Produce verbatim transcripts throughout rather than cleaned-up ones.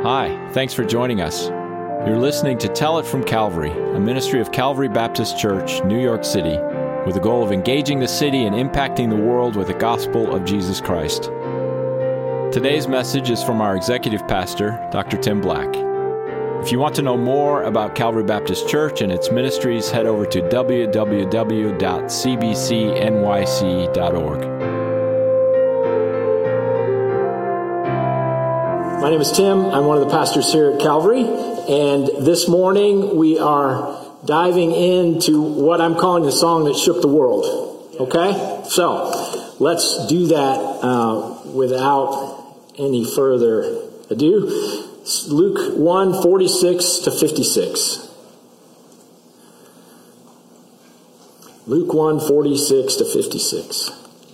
Hi, thanks for joining us. You're listening to Tell It from Calvary, a ministry of Calvary Baptist Church, New York City, with the goal of engaging the city and impacting the world with the gospel of Jesus Christ. Today's message is from our executive pastor, Doctor Tim Black. If you want to know more about Calvary Baptist Church and its ministries, head over to w w w dot c b c n y c dot org. My name is Tim. I'm one of the pastors here at Calvary, and this morning we are diving into what I'm calling the song that shook the world. Okay? So, let's do that uh, without any further ado. Luke one, forty-six to fifty-six. Luke one, forty-six to fifty-six.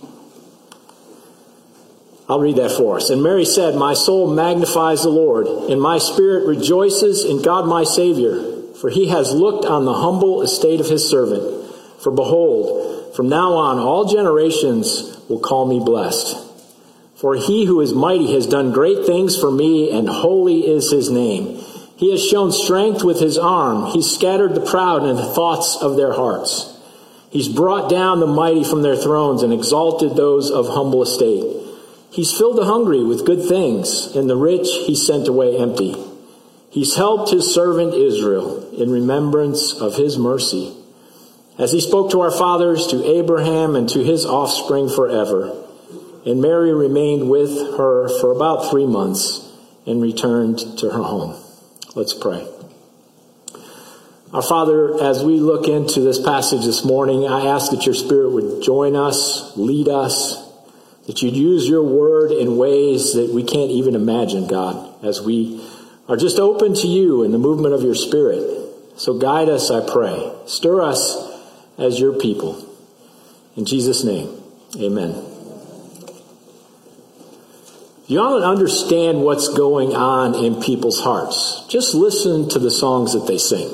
I'll read that for us. And Mary said, "My soul magnifies the Lord, and my spirit rejoices in God my Savior, for he has looked on the humble estate of his servant. For behold, from now on all generations will call me blessed. For he who is mighty has done great things for me, and holy is his name. He has shown strength with his arm. He's scattered the proud in the thoughts of their hearts. He's brought down the mighty from their thrones and exalted those of humble estate. He's filled the hungry with good things, and the rich he sent away empty. He's helped his servant Israel in remembrance of his mercy, as he spoke to our fathers, to Abraham, and to his offspring forever." And Mary remained with her for about three months and returned to her home. Let's pray. Our Father, as we look into this passage this morning, I ask that your Spirit would join us, lead us, that you'd use your word in ways that we can't even imagine, God, as we are just open to you and the movement of your Spirit. So guide us, I pray. Stir us as your people. In Jesus' name, amen. You ought to understand what's going on in people's hearts. Just listen to the songs that they sing.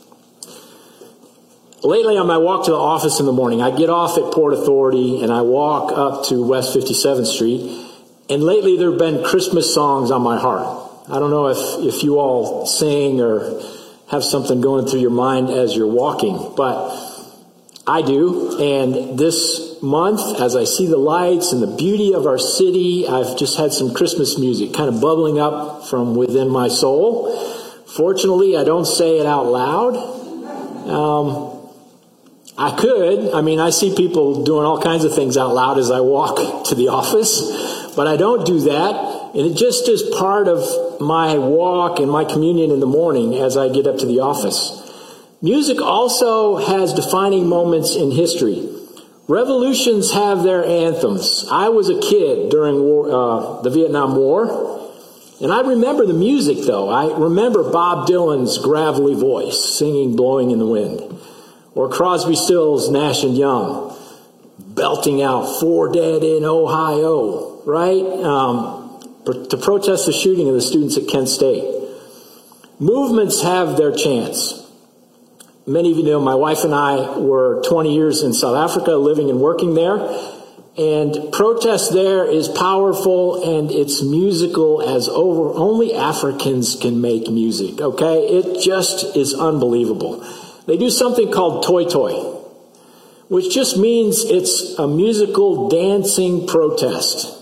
Lately, on my walk to the office in the morning, I get off at Port Authority and I walk up to West fifty-seventh Street. And lately, there have been Christmas songs on my heart. I don't know if, if you all sing or have something going through your mind as you're walking, but I do. And this month, as I see the lights and the beauty of our city, I've just had some Christmas music kind of bubbling up from within my soul. Fortunately, I don't say it out loud. Um, I could. I mean, I see people doing all kinds of things out loud as I walk to the office, but I don't do that. And it just is part of my walk and my communion in the morning as I get up to the office. Music also has defining moments in history. Revolutions have their anthems. I was a kid during war, uh, the Vietnam War, and I remember the music, though. I remember Bob Dylan's gravelly voice singing Blowing in the Wind, or Crosby, Stills, Nash and Young belting out "Four Dead in Ohio," right? Um, to protest the shooting of the students at Kent State. Movements have their chance. Many of you know my wife and I were twenty years in South Africa, living and working there. And protest there is powerful and it's musical as over only Africans can make music, okay? It just is unbelievable. They do something called Toi Toi, which just means it's a musical dancing protest.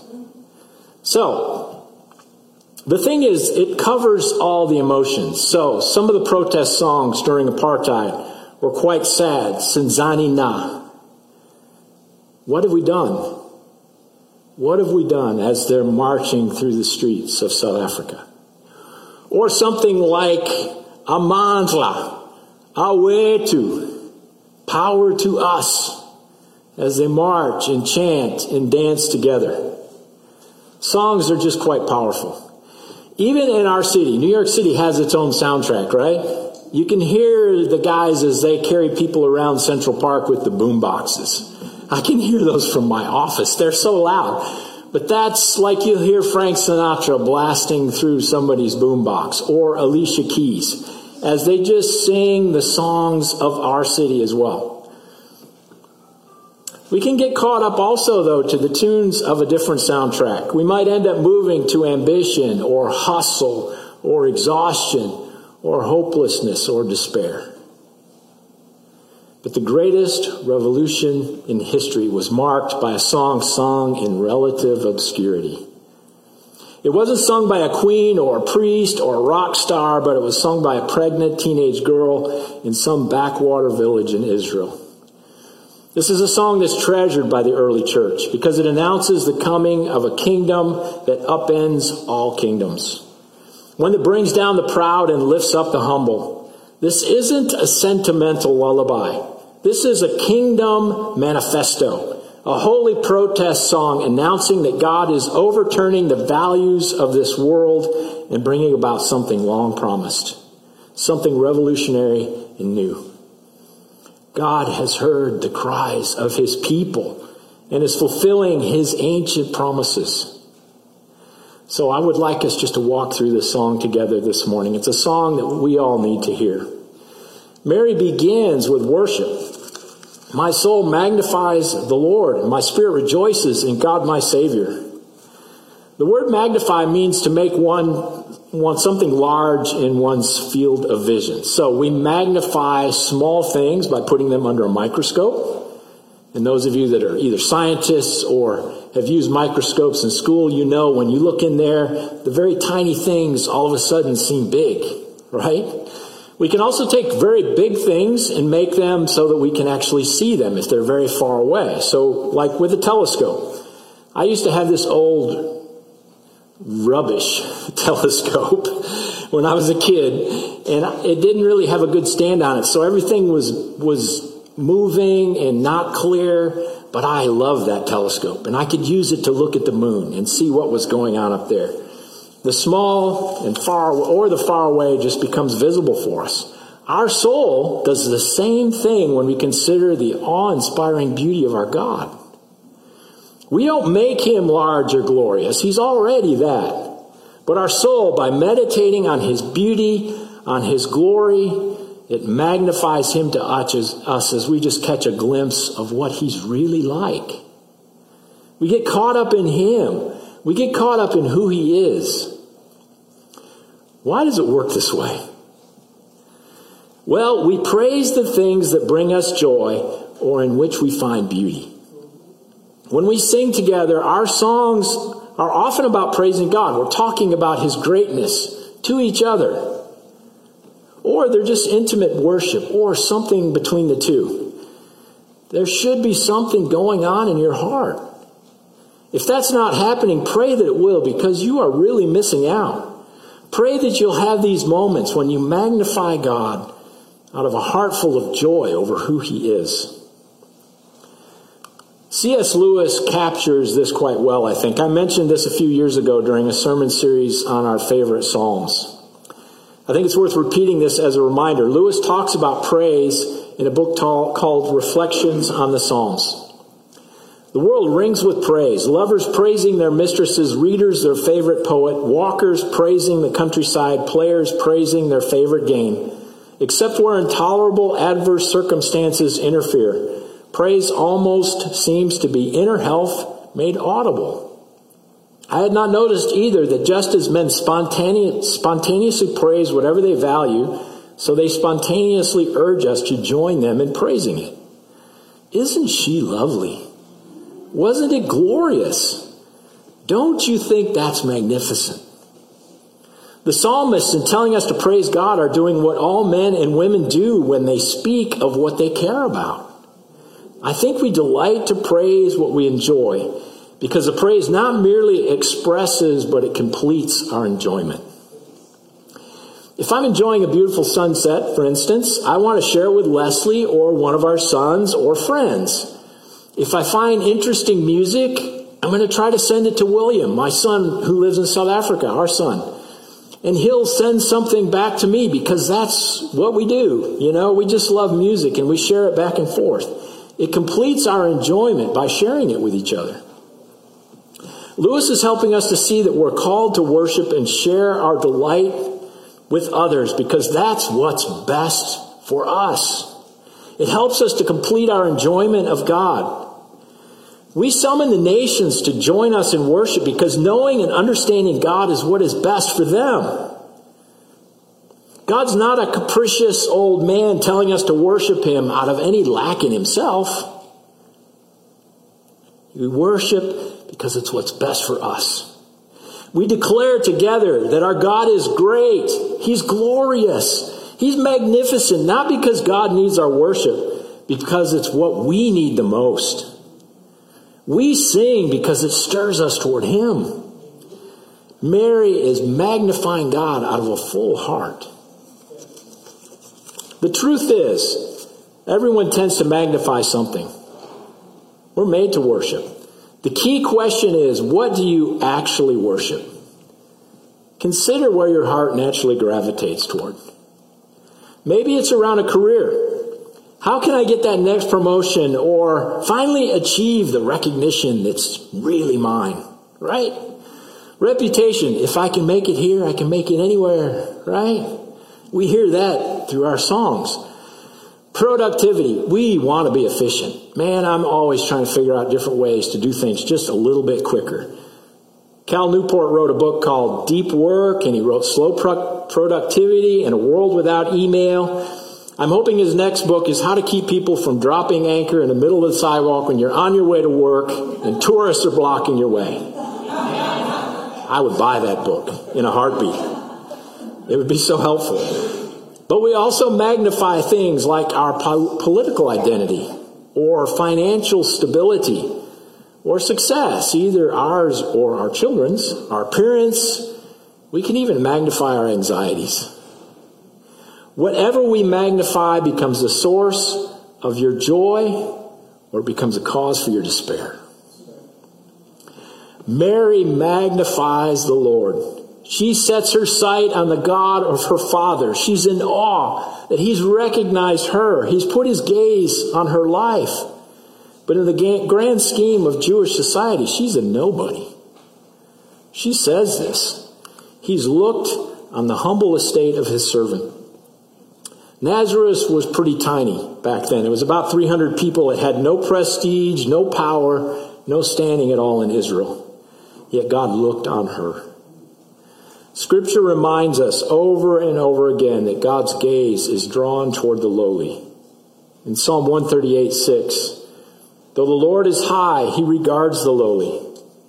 So, the thing is, it covers all the emotions. So, some of the protest songs during apartheid were quite sad. Sinzani Na. What have we done? What have we done as they're marching through the streets of South Africa? Or something like Amandla, Awetu, power to us, as they march and chant and dance together. Songs are just quite powerful. Even in our city, New York City has its own soundtrack, right? You can hear the guys as they carry people around Central Park with the boom boxes. I can hear those from my office. They're so loud. But that's like you'll hear Frank Sinatra blasting through somebody's boombox, or Alicia Keys, as they just sing the songs of our city as well. We can get caught up also, though, to the tunes of a different soundtrack. We might end up moving to Ambition or Hustle or exhaustion or hopelessness or despair. But the greatest revolution in history was marked by a song sung in relative obscurity. It wasn't sung by a queen or a priest or a rock star, but it was sung by a pregnant teenage girl in some backwater village in Israel. This is a song that's treasured by the early church because it announces the coming of a kingdom that upends all kingdoms, one that brings down the proud and lifts up the humble. This isn't a sentimental lullaby. This is a kingdom manifesto, a holy protest song announcing that God is overturning the values of this world and bringing about something long promised, something revolutionary and new. God has heard the cries of his people and is fulfilling his ancient promises. So I would like us just to walk through this song together this morning. It's a song that we all need to hear. Mary begins with worship. My soul magnifies the Lord, and my spirit rejoices in God my Savior. The word magnify means to make one want something large in one's field of vision. So we magnify small things by putting them under a microscope. And those of you that are either scientists or have used microscopes in school, you know when you look in there, the very tiny things all of a sudden seem big, right? We can also take very big things and make them so that we can actually see them if they're very far away. So like with a telescope. I used to have this old rubbish telescope when I was a kid, and it didn't really have a good stand on it. So everything was was moving and not clear, but I loved that telescope, and I could use it to look at the moon and see what was going on up there. The small and far or the far away just becomes visible for us. Our soul does the same thing when we consider the awe-inspiring beauty of our God. We don't make him large or glorious. He's already that. But our soul, by meditating on his beauty, on his glory, it magnifies him to us as we just catch a glimpse of what he's really like. We get caught up in him. We get caught up in who he is. Why does it work this way? Well, we praise the things that bring us joy or in which we find beauty. When we sing together, our songs are often about praising God. We're talking about his greatness to each other. Or they're just intimate worship or something between the two. There should be something going on in your heart. If that's not happening, pray that it will, because you are really missing out. Pray that you'll have these moments when you magnify God out of a heart full of joy over who he is. C S Lewis captures this quite well, I think. I mentioned this a few years ago during a sermon series on our favorite Psalms. I think it's worth repeating this as a reminder. Lewis talks about praise in a book called Reflections on the Psalms. The world rings with praise. Lovers praising their mistresses, readers their favorite poet, walkers praising the countryside, players praising their favorite game. Except where intolerable adverse circumstances interfere, praise almost seems to be inner health made audible. I had not noticed either that just as men spontaneous, spontaneously praise whatever they value, so they spontaneously urge us to join them in praising it. Isn't she lovely? Wasn't it glorious? Don't you think that's magnificent? The psalmists, in telling us to praise God, are doing what all men and women do when they speak of what they care about. I think we delight to praise what we enjoy, because the praise not merely expresses, but it completes our enjoyment. If I'm enjoying a beautiful sunset, for instance, I want to share it with Leslie or one of our sons or friends. If I find interesting music, I'm going to try to send it to William, my son who lives in South Africa, our son. And he'll send something back to me, because that's what we do. You know, we just love music and we share it back and forth. It completes our enjoyment by sharing it with each other. Lewis is helping us to see that we're called to worship and share our delight with others, because that's what's best for us. It helps us to complete our enjoyment of God. We summon the nations to join us in worship because knowing and understanding God is what is best for them. God's not a capricious old man telling us to worship him out of any lack in himself. We worship because it's what's best for us. We declare together that our God is great. He's glorious. He's magnificent, not because God needs our worship, because it's what we need the most. We sing because it stirs us toward him. Mary is magnifying God out of a full heart. The truth is, everyone tends to magnify something. We're made to worship. The key question is, what do you actually worship? Consider where your heart naturally gravitates toward. Maybe it's around a career. How can I get that next promotion or finally achieve the recognition that's really mine, right? Reputation. If I can make it here, I can make it anywhere, right? We hear that through our songs. Productivity. We want to be efficient. Man, I'm always trying to figure out different ways to do things just a little bit quicker. Cal Newport wrote a book called Deep Work, and he wrote Slow Pro- Productivity in a World Without Email. I'm hoping his next book is how to keep people from dropping anchor in the middle of the sidewalk when you're on your way to work and tourists are blocking your way. I would buy that book in a heartbeat. It would be so helpful. But we also magnify things like our po- political identity or financial stability or success, either ours or our children's, our parents. We can even magnify our anxieties. Whatever we magnify becomes the source of your joy or becomes a cause for your despair. Mary magnifies the Lord. She sets her sight on the God of her father. She's in awe that he's recognized her. He's put his gaze on her life. But in the grand scheme of Jewish society, she's a nobody. She says this. He's looked on the humble estate of his servant. Nazareth was pretty tiny back then. It was about three hundred people. It had no prestige, no power, no standing at all in Israel. Yet God looked on her. Scripture reminds us over and over again that God's gaze is drawn toward the lowly. In Psalm one thirty-eight, six, though the Lord is high, he regards the lowly.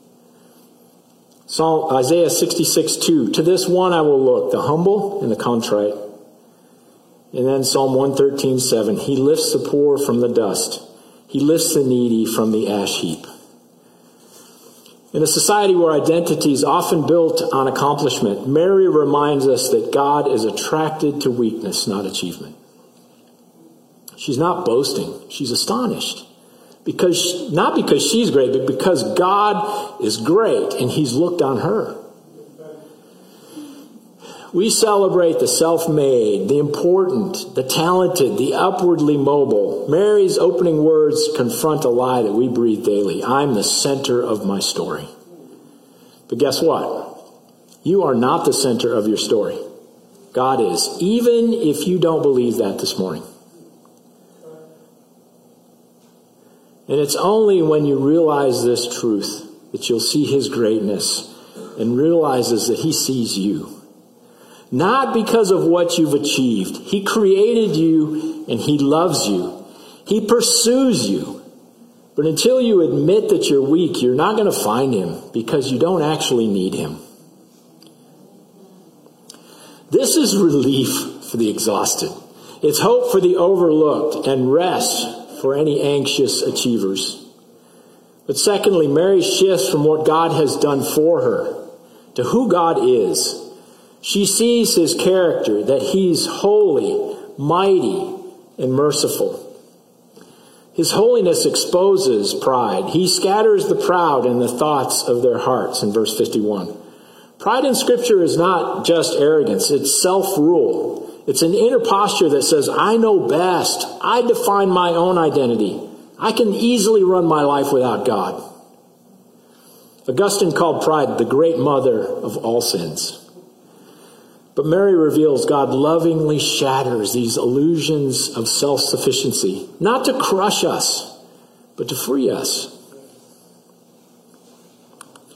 Psalm, Isaiah sixty-six, two, to this one I will look, the humble and the contrite. And then Psalm one thirteen, seven, he lifts the poor from the dust. He lifts the needy from the ash heap. In a society where identity is often built on accomplishment, Mary reminds us that God is attracted to weakness, not achievement. She's not boasting. She's astonished. Because, not because she's great, but because God is great and he's looked on her. We celebrate the self-made, the important, the talented, the upwardly mobile. Mary's opening words confront a lie that we breathe daily. I'm the center of my story. But guess what? You are not the center of your story. God is, even if you don't believe that this morning. And it's only when you realize this truth that you'll see his greatness and realizes that he sees you. Not because of what you've achieved. He created you and he loves you. He pursues you. But until you admit that you're weak, you're not going to find him because you don't actually need him. This is relief for the exhausted. It's hope for the overlooked and rest for any anxious achievers. But secondly, Mary shifts from what God has done for her to who God is. She sees his character, that he's holy, mighty, and merciful. His holiness exposes pride. He scatters the proud in the thoughts of their hearts, in verse fifty-one. Pride in Scripture is not just arrogance, it's self-rule. It's an inner posture that says, I know best. I define my own identity. I can easily run my life without God. Augustine called pride the great mother of all sins. But Mary reveals God lovingly shatters these illusions of self-sufficiency, not to crush us, but to free us.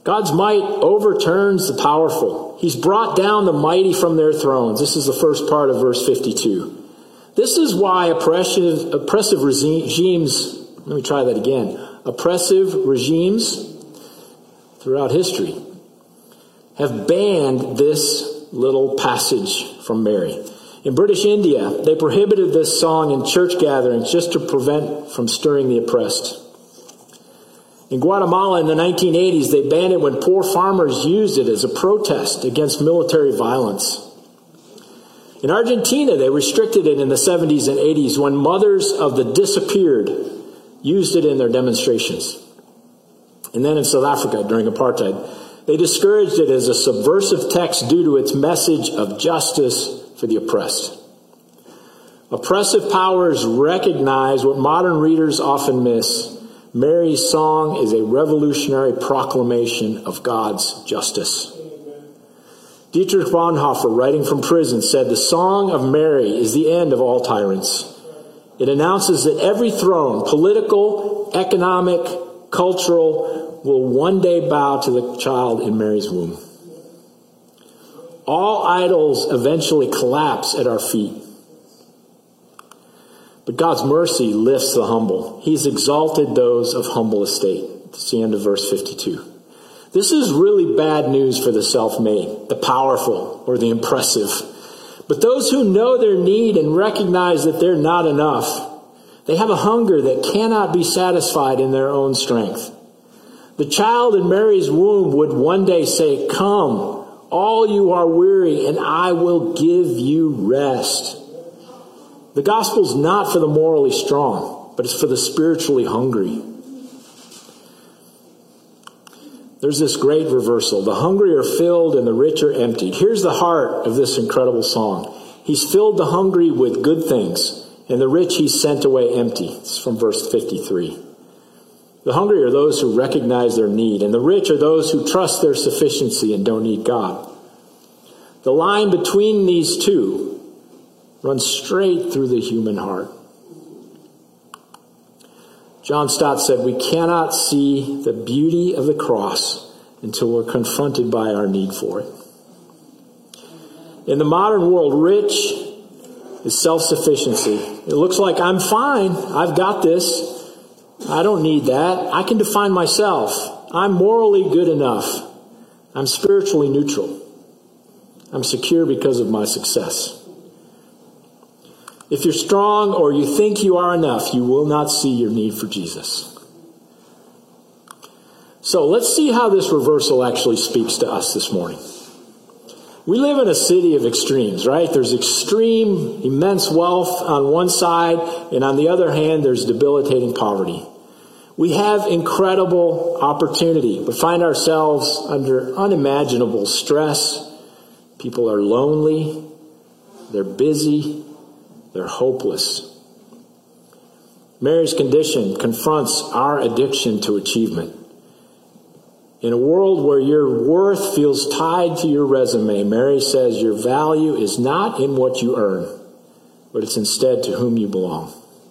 God's might overturns the powerful. He's brought down the mighty from their thrones. This is the first part of verse fifty-two. This is why oppressive, oppressive regimes, let me try that again, oppressive regimes throughout history have banned this little passage from Mary. In British India, they prohibited this song in church gatherings just to prevent from stirring the oppressed. In Guatemala in the nineteen eighties, they banned it when poor farmers used it as a protest against military violence. In Argentina, they restricted it in the seventies and eighties when mothers of the disappeared used it in their demonstrations. And then in South Africa during apartheid, they discouraged it as a subversive text due to its message of justice for the oppressed. Oppressive powers recognize what modern readers often miss. Mary's song is a revolutionary proclamation of God's justice. Dietrich Bonhoeffer, writing from prison, said, "The song of Mary is the end of all tyrants. It announces that every throne, political, economic, cultural, will one day bow to the child in Mary's womb. All idols eventually collapse at our feet. But God's mercy lifts the humble. He's exalted those of humble estate." That's the end of verse fifty-two. This is really bad news for the self-made, the powerful, or the impressive. But those who know their need and recognize that they're not enough, they have a hunger that cannot be satisfied in their own strength. The child in Mary's womb would one day say, "Come, all you are weary, and I will give you rest." The gospel's not for the morally strong, but it's for the spiritually hungry. There's this great reversal. The hungry are filled and the rich are emptied. Here's the heart of this incredible song. He's filled the hungry with good things, and the rich he's sent away empty. It's from verse fifty-three. The hungry are those who recognize their need, and the rich are those who trust their sufficiency and don't need God. The line between these two runs straight through the human heart. John Stott said, "We cannot see the beauty of the cross until we're confronted by our need for it." In the modern world, rich is self-sufficiency. It looks like I'm fine. I've got this. I don't need that. I can define myself. I'm morally good enough. I'm spiritually neutral. I'm secure because of my success. If you're strong or you think you are enough, you will not see your need for Jesus. So let's see how this reversal actually speaks to us this morning. We live in a city of extremes, right? There's extreme, immense wealth on one side, and on the other hand, there's debilitating poverty. We have incredible opportunity, but find ourselves under unimaginable stress. People are lonely. They're busy. They're hopeless. Mary's condition confronts our addiction to achievement. In a world where your worth feels tied to your resume, Mary says your value is not in what you earn, but it's instead to whom you belong.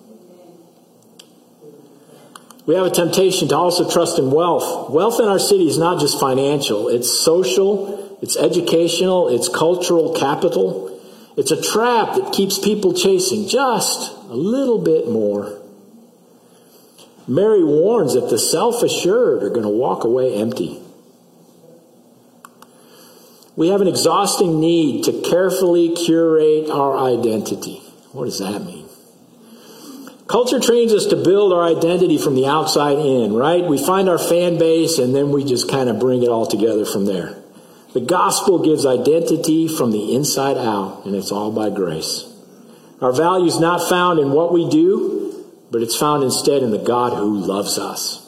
We have a temptation to also trust in wealth. Wealth in our city is not just financial. It's social, it's educational, it's cultural capital. It's a trap that keeps people chasing just a little bit more. Mary warns that the self-assured are going to walk away empty. We have an exhausting need to carefully curate our identity. What does that mean? Culture trains us to build our identity from the outside in, right? We find our fan base and then we just kind of bring it all together from there. The gospel gives identity from the inside out, and it's all by grace. Our value is not found in what we do, but it's found instead in the God who loves us.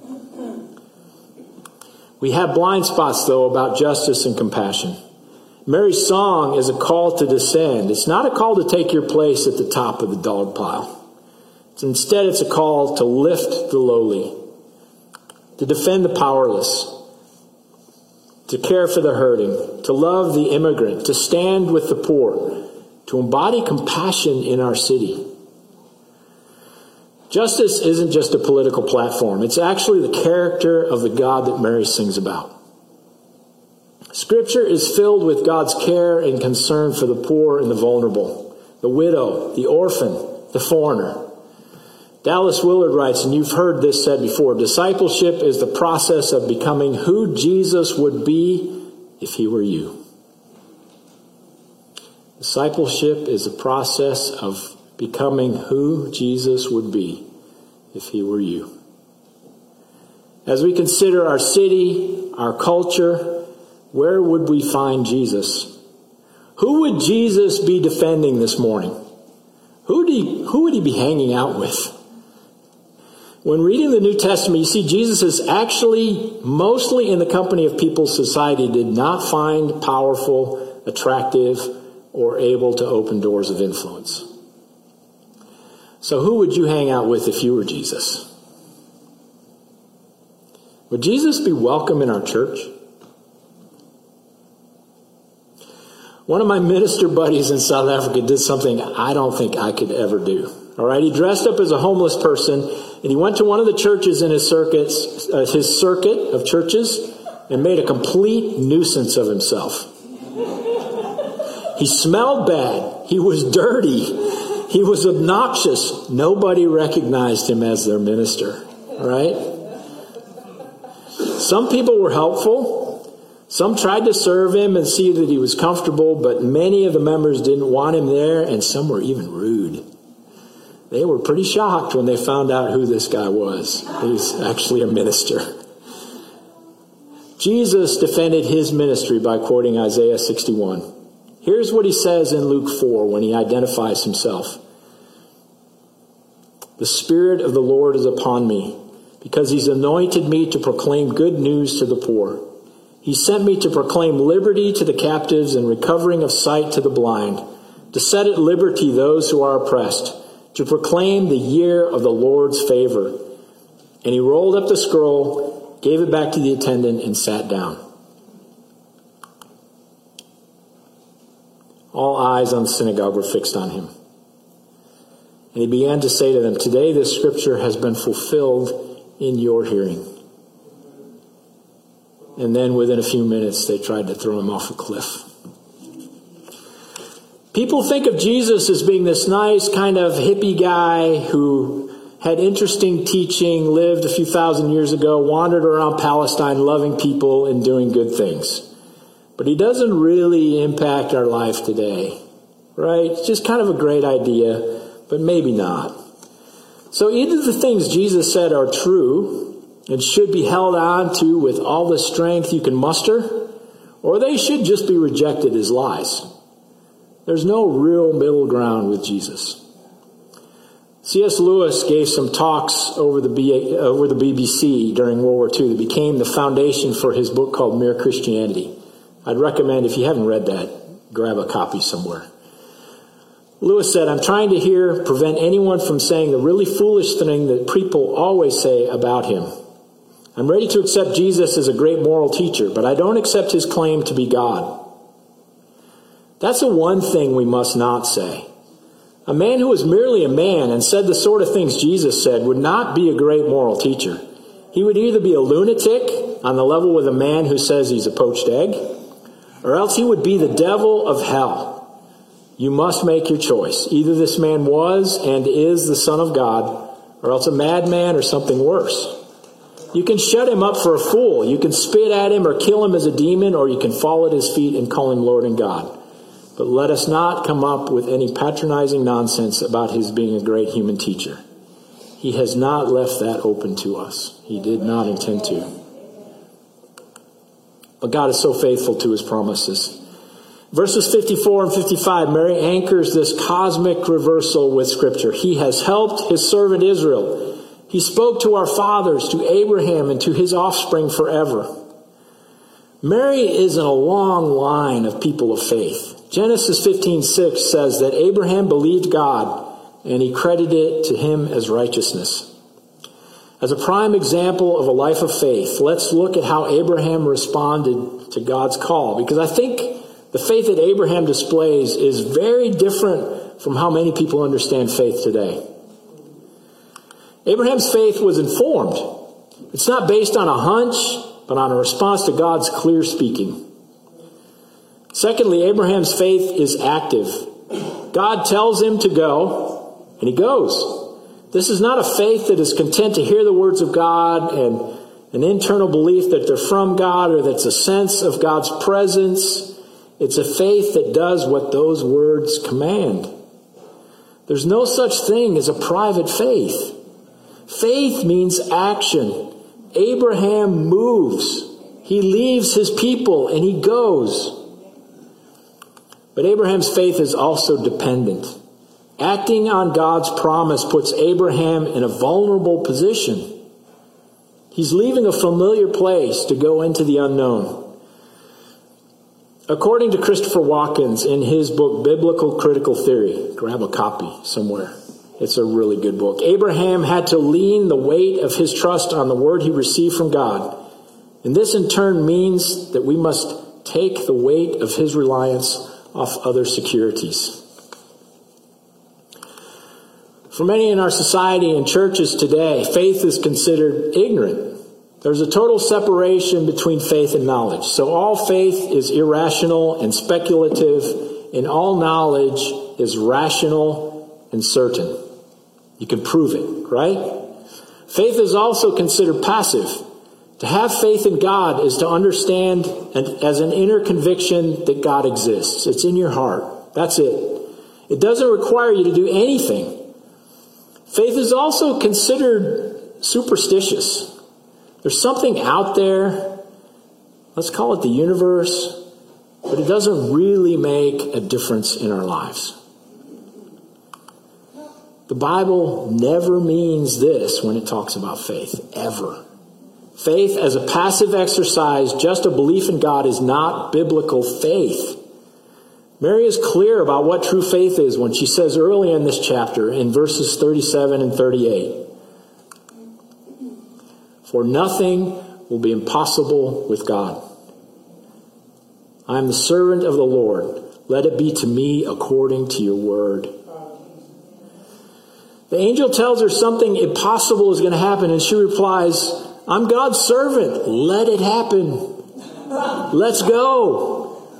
We have blind spots, though, about justice and compassion. Mary's song is a call to descend. It's not a call to take your place at the top of the dog pile. It's instead, it's a call to lift the lowly, to defend the powerless, to care for the hurting, to love the immigrant, to stand with the poor, to embody compassion in our city. Justice isn't just a political platform. It's actually the character of the God that Mary sings about. Scripture is filled with God's care and concern for the poor and the vulnerable, the widow, the orphan, the foreigner. Dallas Willard writes, and you've heard this said before, discipleship is the process of becoming who Jesus would be if he were you. Discipleship is the process of becoming who Jesus would be if he were you. As we consider our city, our culture, where would we find Jesus? Who would Jesus be defending this morning? Who would he, who would he be hanging out with? When reading the New Testament, you see Jesus is actually mostly in the company of people society did not find powerful, attractive, or able to open doors of influence. So who would you hang out with if you were Jesus? Would Jesus be welcome in our church? One of my minister buddies in South Africa did something I don't think I could ever do. All right, he dressed up as a homeless person, and he went to one of the churches in his circuits, uh, his circuit of churches, and made a complete nuisance of himself. He smelled bad. He was dirty. He was obnoxious. Nobody recognized him as their minister. Right? Some people were helpful. Some tried to serve him and see that he was comfortable, but many of the members didn't want him there, and some were even rude. They were pretty shocked when they found out who this guy was. He's actually a minister. Jesus defended his ministry by quoting Isaiah sixty-one. Here's what he says in Luke four when he identifies himself. The Spirit of the Lord is upon me, because he's anointed me to proclaim good news to the poor. He sent me to proclaim liberty to the captives and recovering of sight to the blind, to set at liberty those who are oppressed, to proclaim the year of the Lord's favor. And he rolled up the scroll, gave it back to the attendant, and sat down. All eyes on the synagogue were fixed on him. And he began to say to them, today this scripture has been fulfilled in your hearing. And then within a few minutes, they tried to throw him off a cliff. People think of Jesus as being this nice kind of hippie guy who had interesting teaching, lived a few thousand years ago, wandered around Palestine, loving people and doing good things. But he doesn't really impact our life today, right? It's just kind of a great idea, but maybe not. So either the things Jesus said are true and should be held on to with all the strength you can muster, or they should just be rejected as lies. There's no real middle ground with Jesus. C S Lewis gave some talks over the, B- over the B B C during World War Two that became the foundation for his book called Mere Christianity. I'd recommend, if you haven't read that, grab a copy somewhere. Lewis said, I'm trying to here prevent anyone from saying the really foolish thing that people always say about him. I'm ready to accept Jesus as a great moral teacher, but I don't accept his claim to be God. That's the one thing we must not say. A man who was merely a man and said the sort of things Jesus said would not be a great moral teacher. He would either be a lunatic on the level with a man who says he's a poached egg, or else he would be the devil of hell. You must make your choice. Either this man was and is the Son of God, or else a madman or something worse. You can shut him up for a fool. You can spit at him or kill him as a demon, or you can fall at his feet and call him Lord and God. But let us not come up with any patronizing nonsense about his being a great human teacher. He has not left that open to us. He did not intend to. But God is so faithful to his promises. Verses fifty-four and fifty-five, Mary anchors this cosmic reversal with Scripture. He has helped his servant Israel. He spoke to our fathers, to Abraham, and to his offspring forever. Mary is in a long line of people of faith. Genesis fifteen six says that Abraham believed God, and he credited it to him as righteousness. As a prime example of a life of faith, let's look at how Abraham responded to God's call, because I think the faith that Abraham displays is very different from how many people understand faith today. Abraham's faith was informed. It's not based on a hunch, but on a response to God's clear speaking. Secondly, Abraham's faith is active. God tells him to go, and he goes. This is not a faith that is content to hear the words of God and an internal belief that they're from God or that's a sense of God's presence. It's a faith that does what those words command. There's no such thing as a private faith. Faith means action. Abraham moves. He leaves his people and he goes. But Abraham's faith is also dependent. Acting on God's promise puts Abraham in a vulnerable position. He's leaving a familiar place to go into the unknown. According to Christopher Watkins in his book, Biblical Critical Theory, grab a copy somewhere. It's a really good book. Abraham had to lean the weight of his trust on the word he received from God. And this in turn means that we must take the weight of his reliance off other securities. For many in our society and churches today, faith is considered ignorant. There's a total separation between faith and knowledge. So all faith is irrational and speculative, and all knowledge is rational and certain. You can prove it, right? Faith is also considered passive. To have faith in God is to understand as an inner conviction that God exists. It's in your heart. That's it. It doesn't require you to do anything. Faith is also considered superstitious. There's something out there, let's call it the universe, but it doesn't really make a difference in our lives. The Bible never means this when it talks about faith, ever. Faith as a passive exercise, just a belief in God, is not biblical faith. Mary is clear about what true faith is when she says early in this chapter, in verses thirty-seven and thirty-eight, "For nothing will be impossible with God. I am the servant of the Lord. Let it be to me according to your word." The angel tells her something impossible is going to happen, and she replies, "I'm God's servant. Let it happen. Let's go."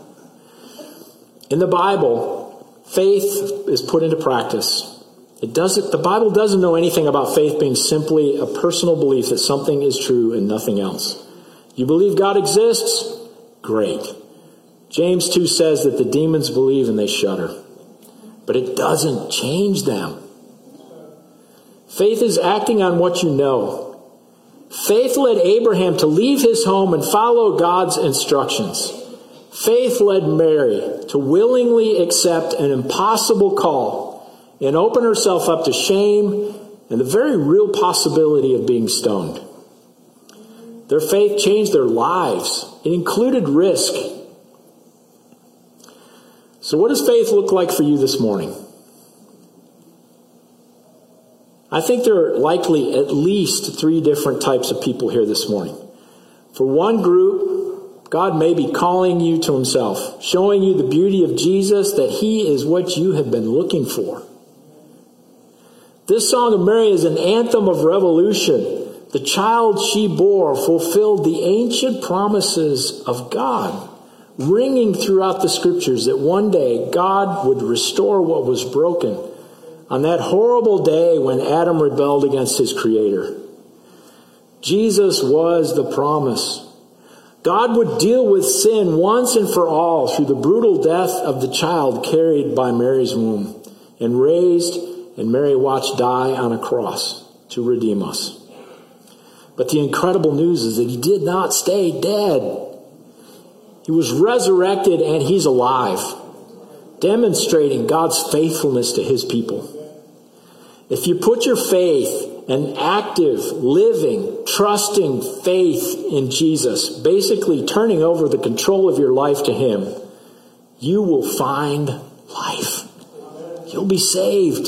In the Bible, faith is put into practice. It doesn't, the Bible doesn't know anything about faith being simply a personal belief that something is true and nothing else. You believe God exists? Great. James two says that the demons believe and they shudder. But it doesn't change them. Faith is acting on what you know. Faith led Abraham to leave his home and follow God's instructions. Faith led Mary to willingly accept an impossible call and open herself up to shame and the very real possibility of being stoned. Their faith changed their lives. It included risk. So what does faith look like for you this morning? I think there are likely at least three different types of people here this morning. For one group, God may be calling you to himself, showing you the beauty of Jesus, that he is what you have been looking for. This Song of Mary is an anthem of revolution. The child she bore fulfilled the ancient promises of God, ringing throughout the scriptures that one day God would restore what was broken on that horrible day when Adam rebelled against his creator. Jesus was the promise. God would deal with sin once and for all through the brutal death of the child carried by Mary's womb and raised and Mary watched die on a cross to redeem us. But the incredible news is that he did not stay dead. He was resurrected and he's alive, demonstrating God's faithfulness to his people. If you put your faith, an active, living, trusting faith in Jesus, basically turning over the control of your life to him, you will find life. You'll be saved.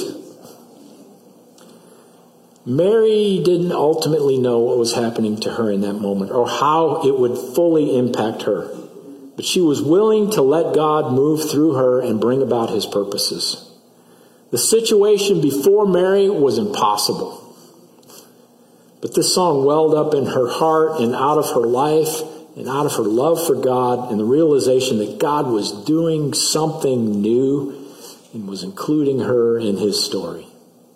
Mary didn't ultimately know what was happening to her in that moment or how it would fully impact her. But she was willing to let God move through her and bring about his purposes. The situation before Mary was impossible. But this song welled up in her heart and out of her life, and out of her love for God and the realization that God was doing something new and was including her in his story.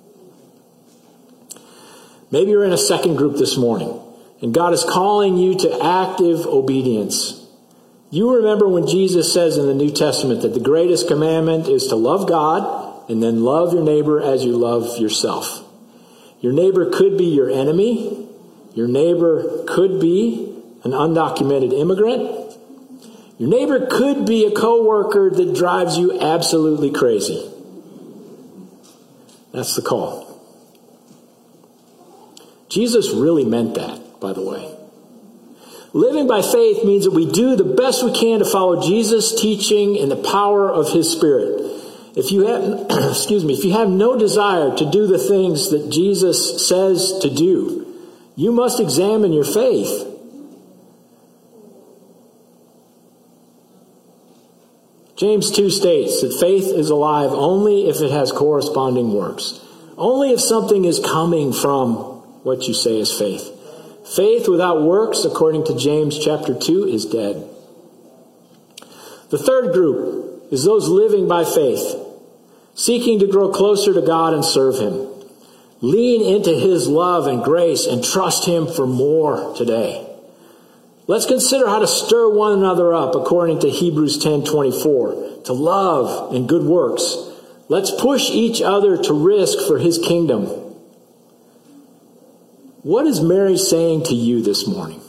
Maybe you're in a second group this morning, and God is calling you to active obedience. You remember when Jesus says in the New Testament that the greatest commandment is to love God and then love your neighbor as you love yourself. Your neighbor could be your enemy. Your neighbor could be an undocumented immigrant. Your neighbor could be a coworker that drives you absolutely crazy. That's the call. Jesus really meant that, by the way. Living by faith means that we do the best we can to follow Jesus' teaching in the power of his Spirit. If you have, excuse me, if you have no desire to do the things that Jesus says to do, you must examine your faith. James two states that faith is alive only if it has corresponding works. Only if something is coming from what you say is faith. Faith without works, according to James chapter two, is dead. The third group is those living by faith, seeking to grow closer to God and serve him. Lean into his love and grace and trust him for more today. Let's consider how to stir one another up according to Hebrews ten twenty-four, to love and good works. Let's push each other to risk for his kingdom. What is Mary saying to you this morning?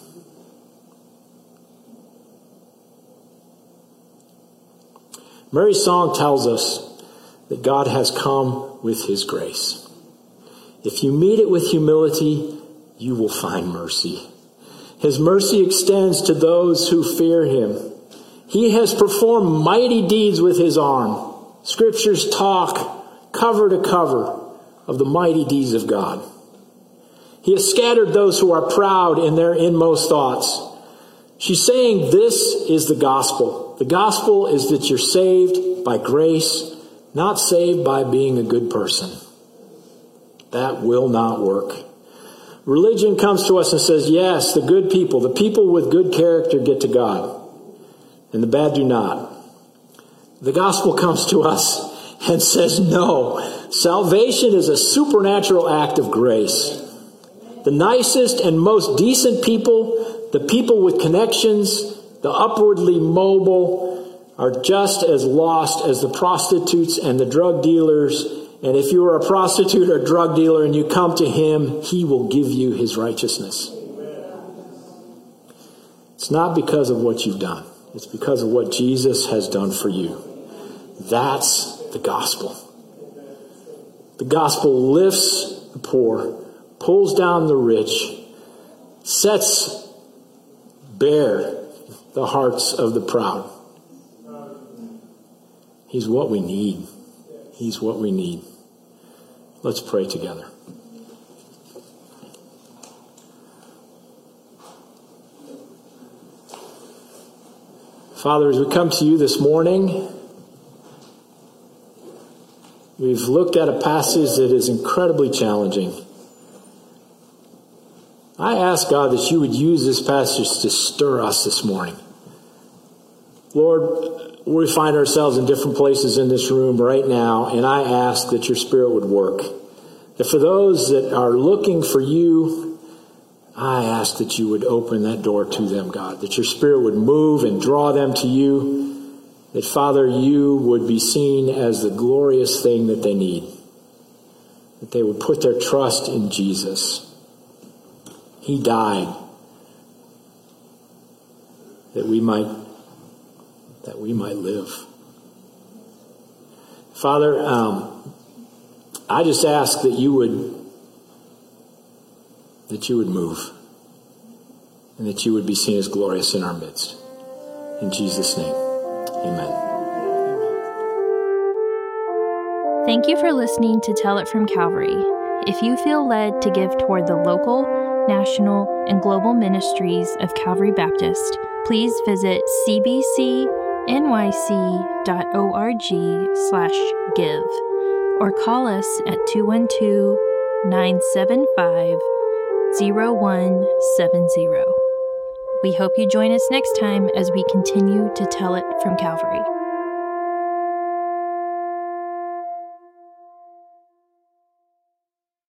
Mary's song tells us that God has come with his grace. If you meet it with humility, you will find mercy. His mercy extends to those who fear him. He has performed mighty deeds with his arm. Scriptures talk cover to cover of the mighty deeds of God. He has scattered those who are proud in their inmost thoughts. She's saying this is the gospel. The gospel is that you're saved by grace, not saved by being a good person. That will not work. Religion comes to us and says, yes, the good people, the people with good character get to God, and the bad do not. The gospel comes to us and says, no, salvation is a supernatural act of grace. The nicest and most decent people, the people with connections, the upwardly mobile, are just as lost as the prostitutes and the drug dealers. And if you are a prostitute or drug dealer and you come to him, he will give you his righteousness. It's not because of what you've done. It's because of what Jesus has done for you. That's the gospel. The gospel lifts the poor, pulls down the rich, sets bare the hearts of the proud. He's what we need. He's what we need. Let's pray together. Father, as we come to you this morning, we've looked at a passage that is incredibly challenging. I ask, God, that you would use this passage to stir us this morning. Lord, we find ourselves in different places in this room right now, and I ask that your Spirit would work. That for those that are looking for you, I ask that you would open that door to them, God. That your Spirit would move and draw them to you. That, Father, you would be seen as the glorious thing that they need. That they would put their trust in Jesus. He died that we might that we might live. Father, um, I just ask that you would that you would move and that you would be seen as glorious in our midst. In Jesus' name, amen. Thank you for listening to Tell It from Calvary. If you feel led to give toward the local, national, and global ministries of Calvary Baptist, please visit c b c n y c dot org slash give or call us at two one two, nine seven five, zero one seven zero. We hope you join us next time as we continue to tell it from Calvary.